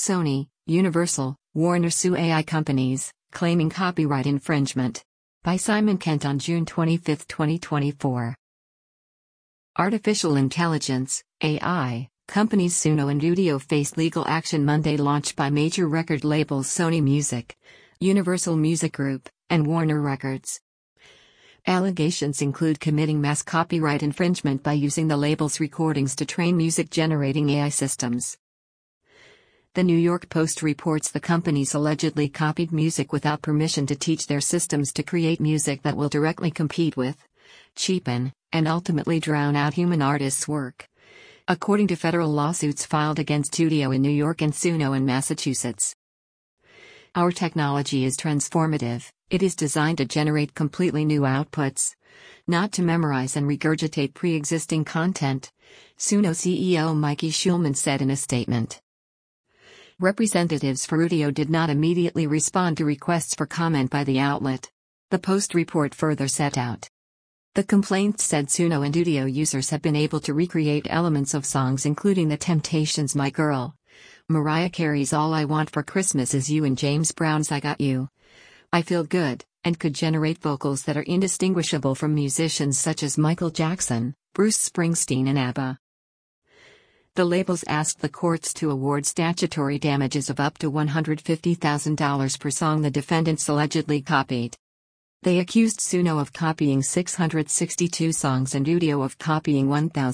Sony, Universal, Warner sue AI companies, claiming copyright infringement. By Simon Kent on June 25, 2024. Artificial intelligence, AI, companies Suno and Udio face legal action Monday. Launched by major record labels Sony Music, Universal Music Group, and Warner Records. Allegations include committing mass copyright infringement by using the label's recordings to train music-generating AI systems. The New York Post reports the companies allegedly copied music without permission to teach their systems to create music that will directly compete with, cheapen, and ultimately drown out human artists' work, according to federal lawsuits filed against Udio in New York and Suno in Massachusetts. Our technology is transformative. It is designed to generate completely new outputs, not to memorize and regurgitate pre-existing content, Suno CEO Mikey Schulman said in a statement. Representatives for Udio did not immediately respond to requests for comment by the outlet. The Post report further set out. The complaint said Suno and Udio users have been able to recreate elements of songs including The Temptations' My Girl, Mariah Carey's All I Want for Christmas Is You and James Brown's I Got You, I Feel Good, and could generate vocals that are indistinguishable from musicians such as Michael Jackson, Bruce Springsteen and ABBA. The labels asked the courts to award statutory damages of up to $150,000 per song the defendants allegedly copied. They accused Suno of copying 662 songs and Udio of copying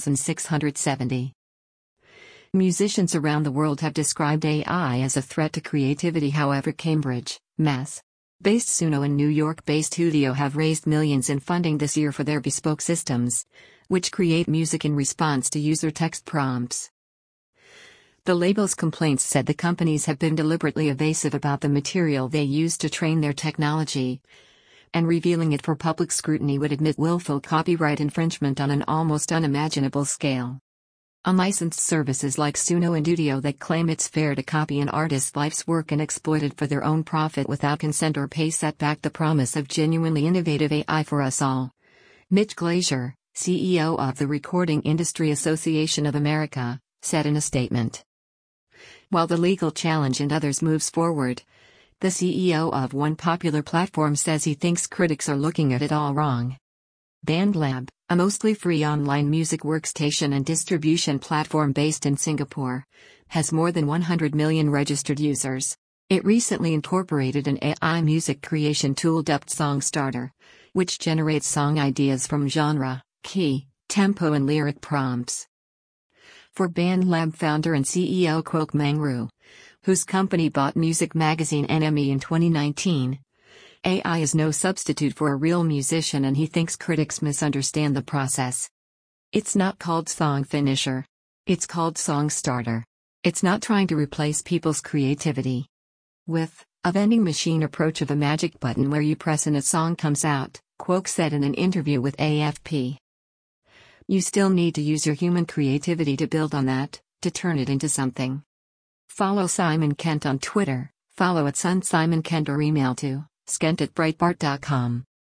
1,670. Musicians around the world have described AI as a threat to creativity. However, Cambridge, Mass. Based Suno and New York-based Udio have raised millions in funding this year for their bespoke systems, which create music in response to user text prompts. The label's complaints said the companies have been deliberately evasive about the material they use to train their technology, and revealing it for public scrutiny would admit willful copyright infringement on an almost unimaginable scale. Unlicensed services like Suno and Udio that claim it's fair to copy an artist's life's work and exploit it for their own profit without consent or pay set back the promise of genuinely innovative AI for us all. Mitch Glazier, CEO of the Recording Industry Association of America, said in a statement. While the legal challenge and others moves forward, the CEO of one popular platform says he thinks critics are looking at it all wrong. BandLab, a mostly free online music workstation and distribution platform based in Singapore, has more than 100 million registered users. It recently incorporated an AI music creation tool dubbed SongStarter, which generates song ideas from genre, key, tempo and lyric prompts. For BandLab founder and CEO Kwok Mang Roo, whose company bought music magazine NME in 2019, AI is no substitute for a real musician and he thinks critics misunderstand the process. It's not called Song Finisher. It's called SongStarter. It's not trying to replace people's creativity with a vending machine approach of a magic button where you press and a song comes out, Kwok said in an interview with AFP. You still need to use your human creativity to build on that, to turn it into something. Follow Simon Kent on Twitter, follow @SunSimonKent or email to skent@breitbart.com.